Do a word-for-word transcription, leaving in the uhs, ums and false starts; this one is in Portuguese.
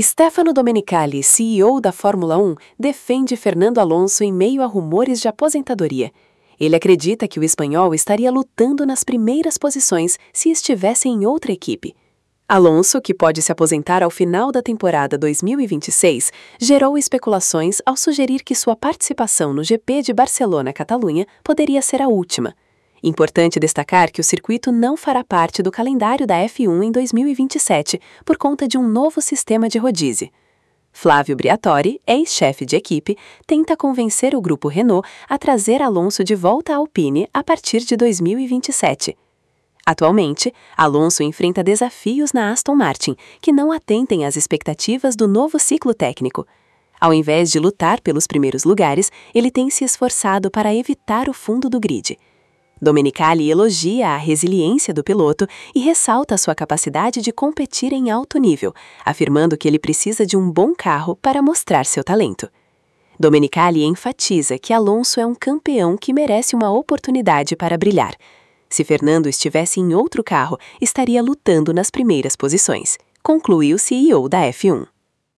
Stefano Domenicali, C E O da Fórmula um, defende Fernando Alonso em meio a rumores de aposentadoria. Ele acredita que o espanhol estaria lutando nas primeiras posições se estivesse em outra equipe. Alonso, que pode se aposentar ao final da temporada dois mil e vinte e seis, gerou especulações ao sugerir que sua participação no G P de Barcelona-Catalunha poderia ser a última. Importante destacar que o circuito não fará parte do calendário da F um em dois mil e vinte e sete por conta de um novo sistema de rodízio. Flávio Briatore, ex-chefe de equipe, tenta convencer o grupo Renault a trazer Alonso de volta à Alpine a partir de dois mil e vinte e sete. Atualmente, Alonso enfrenta desafios na Aston Martin, que não atendem às expectativas do novo ciclo técnico. Ao invés de lutar pelos primeiros lugares, ele tem se esforçado para evitar o fundo do grid. Domenicali elogia a resiliência do piloto e ressalta sua capacidade de competir em alto nível, afirmando que ele precisa de um bom carro para mostrar seu talento. Domenicali enfatiza que Alonso é um campeão que merece uma oportunidade para brilhar. Se Fernando estivesse em outro carro, estaria lutando nas primeiras posições, conclui o C E O da F um.